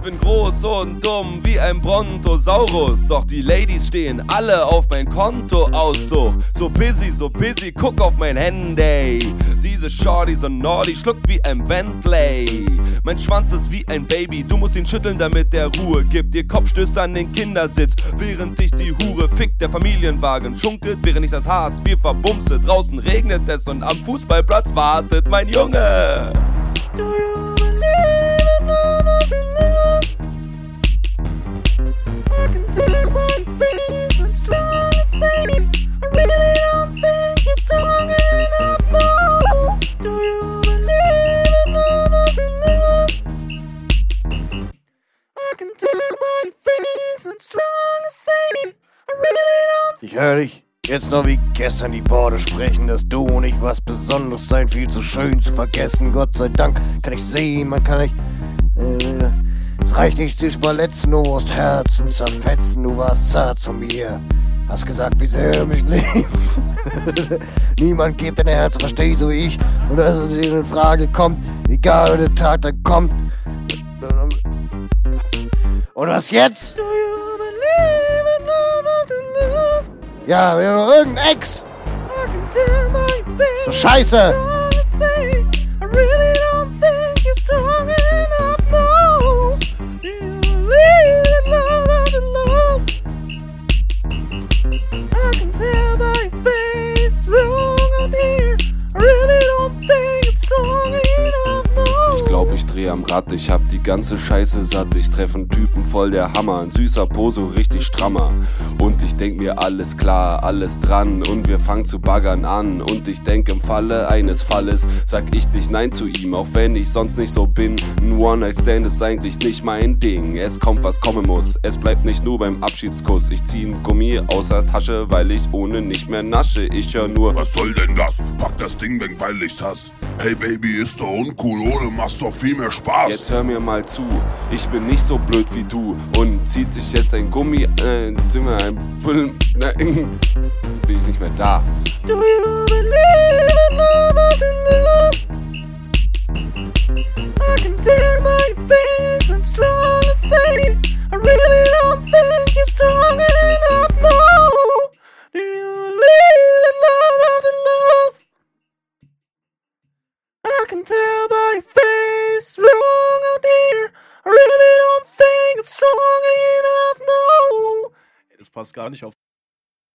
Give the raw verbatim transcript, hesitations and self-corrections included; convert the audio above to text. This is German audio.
bin groß und dumm wie ein Brontosaurus, doch die Ladies stehen alle auf mein Kontoauszug. So busy, so busy, guck auf mein Handy. Diese Shorty so naughty, schluckt wie ein Bentley. Mein Schwanz ist wie ein Baby, du musst ihn schütteln, damit er Ruhe gibt. Ihr Kopf stößt an den Kindersitz, während dich die Hure fickt. Der Familienwagen schunkelt, während ich das Harz wir verbumse. Draußen regnet es und am Fußballplatz wartet mein Junge. Do you believe in love after love? I can tell by your face it's strong as Satan. I really don't think you're strong enough, no. Do you believe in love after love? I can tell by your face it's strong as Satan. I really don't. Ich höre dich jetzt noch wie gestern die Worte sprechen, dass du und ich was Besonderes sein, viel zu schön zu vergessen. Gott sei Dank kann ich sehen, man kann nicht. Äh, es reicht nicht, dich verletzen, du musst Herzen zerfetzen. Du warst zart zu mir, hast gesagt, wie sehr du mich liebst. Niemand gibt dein Herz, versteh so ich. Und dass es dir in Frage kommt, egal wenn der Tag dann kommt. Und was jetzt? Do you believe in love after love? Ja, irgendein Ex. So scheiße. Ich glaub, ich dreh am Rad, ich hab die ganze Scheiße satt. Ich treff einen Typen voll der Hammer, ein süßer Po, so richtig strammer. Und ich denk mir, alles klar, alles dran. Und wir fangen zu baggern an. Und ich denk, im Falle eines Falles sag ich nicht nein zu ihm, auch wenn ich sonst nicht so bin. Ein One-Night-Stand ist eigentlich nicht mein Ding. Es kommt, was kommen muss, es bleibt nicht nur beim Abschiedskuss. Ich zieh ein Gummi aus der Tasche, weil ich ohne nicht mehr nasche. Ich hör nur, was soll denn das? Pack das Ding weg, weil ich's hasse. Hey Baby, ist doch uncool, ohne machst doch viel mehr Spaß. Jetzt hör mir mal zu, ich bin nicht so blöd wie du. Und zieht sich jetzt ein Gummi, äh, sind wir ein Bull, na, bin ich nicht mehr da. Do you believe in love after love? I can tell by your face and strong as Satan. I really don't think you're strong enough, no. Do you believe in love after love? I can tell by your face, wrong out here. I really don't think it's strong enough, no. Das passt gar nicht auf